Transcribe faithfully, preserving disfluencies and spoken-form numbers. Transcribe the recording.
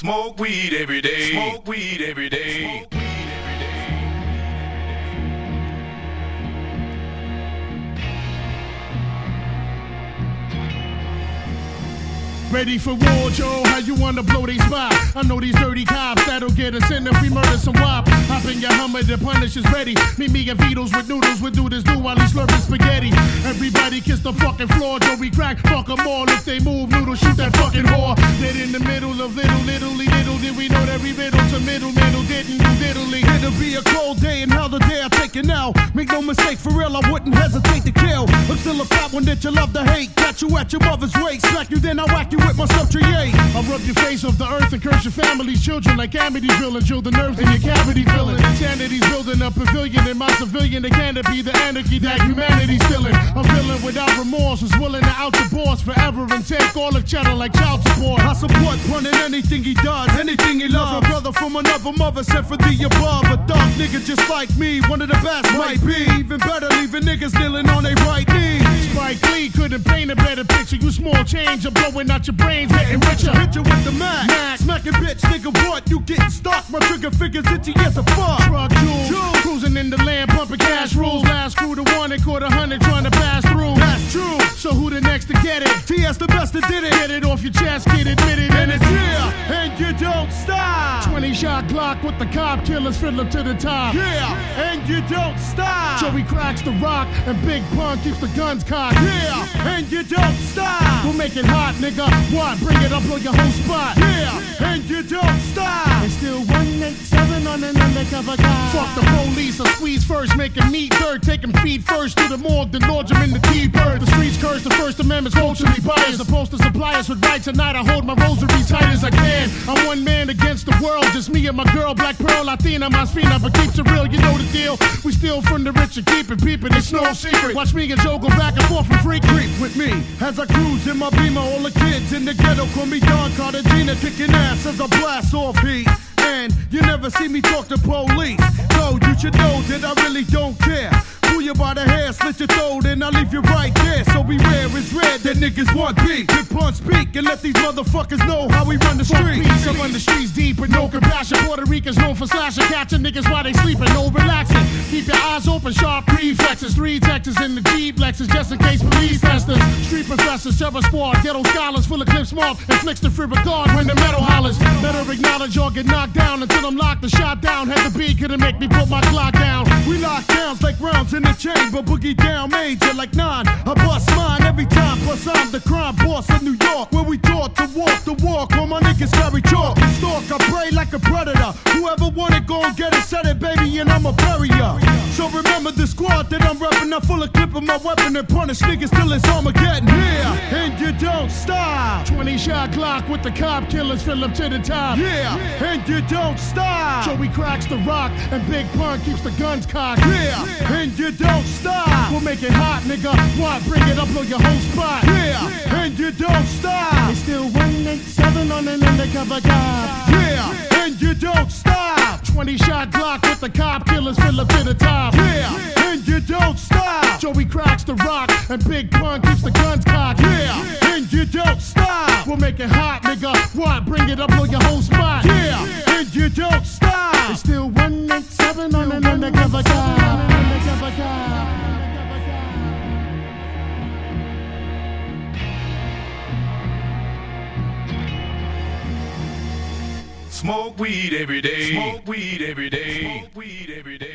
Smoke weed every day. Smoke weed every day. Smoke weed every day. Ready for war, Joe? How you wanna blow they spot? I know these dirty cops that'll get us in if we murder some wop. Hop in your Hummer, the punish is ready. Meet me and Vito's with noodles, we do this do while he's slurping spaghetti. Everybody kiss the fucking floor, Joe, we crack, fuck them all. If they move, noodle, shoot that fucking whore. Dead in the middle of little, little, little, did we know that we riddle to middle, middle, didn't do diddly. It'll be a cold day and hell the day I take it now. Make no mistake, for real, I wouldn't hesitate to kill. I'm still a fat one that you love to hate. Got you at your mother's waist, smack you, then I whack you with my subtriate. I'll rub your face off the earth and curse your family's children like Amityville and drill the nerves in your cavity filling. Insanity's building a pavilion in my civilian. It canopy the anarchy that humanity's stealing. I'm feeling without remorse, was willing to out the boss forever and take all the cheddar like child support. I support running anything he does, anything he loves. A brother from another mother sent for the above. A dark nigga just like me, one of the best might be. Even better, leaving niggas kneeling on their right knees. Spike Lee couldn't paint a better picture. You small change, I'm blowing out your brains, getting richer. Hit you with the Mac, Mac. Smacking bitch, nigga, what? You getting stuck? My trigger fingers itchy as a fuck. Truck jewels, cruising in the land, pumping cash rules. Last crew to one and caught a hundred trying to pass through. That's true. So who the next to get it? T S the best that did it. Get it off your chest, get admitted, and it's yeah. And you don't stop. twenty shot clock with the cop killers, fiddler to the top. Yeah. And you don't stop. Joey cracks the rock and Big Pun keeps the guns cocked. Yeah. And you don't stop. We'll make it hot, nigga. What? Bring it up on your whole spot. Yeah. And you don't stop. It's still one eighty-seven on an undercover guy. Fuck the police, I squeeze first, make him neat third. Take him feet first to the morgue, then lodge him in the T-bird. The streets curse, the First Amendment's culturally biased. Supposed to supply us with rights, tonight I hold my rosary tight as I can. I'm one man against the world, just me and my girl, Black Pearl, Latina, Masfina, but keeps it real, you know the deal. We steal from the rich and keep it peeping, it's no secret. Watch me and Joe go back and forth from freak creep with me as I cruise in my Beamer. All the kids in the ghetto call me Don Cartagena, kicking ass as I blast off heat. And you never see me talk to police, so you should know that I really don't care. Pull you by the hair, slit your throat, and I'll leave you right there. So beware, it's red that niggas want beef. Big Pun speak and let these motherfuckers know how we run the streets. I run the streets deep with no compassion. Puerto Ricans known for slashing, catching niggas while they sleeping, no relaxing. Keep your eyes open, sharp reflexes. Three Texas in the Jeep Lexus, just in case police testers. Street professors, terror squad, ghetto scholars, full of clip smart, inflicts the free regard when the metal hollers. Better acknowledge or get knocked down until I'm locked and shot down. Had the beat, couldn't make me put my clock down. We lock downs like rounds in the chamber, boogie down major like nine. I bust mine every time, plus I'm the crime boss of New York, where we taught to walk the walk, where my niggas carry chalk and stalk. I pray like a predator. Whoever want it, go and get it, set it, baby, and I'ma bury ya. So remember the squad that I'm reppin', I'm full of clip of my weapon and punish niggas till it's Armageddon. Yeah, and you don't stop. twenty shot clock with the cop killers, fill up to the top. Yeah, and you don't stop. Joey cracks the rock and Big Pun keeps the guns cocked. Yeah, and you don't stop. We'll make it hot, nigga. What? Bring it up on your whole spot. Yeah, and you don't stop. It's still one eighty-seven on an undercover cop. Yeah, and you don't stop. twenty shot Glock with the cop killers, fill up to the top. Yeah, and you don't stop. Joey cracks the rock and Big Pun keeps the guns cocked. Yeah, and you don't stop. We'll make it hot, nigga. What? Bring it up on your whole spot. Yeah, and you don't stop. It's still one eighty-seven on an undercover cop. Undercover cop. Smoke weed every day. Smoke weed every day. Smoke weed every day.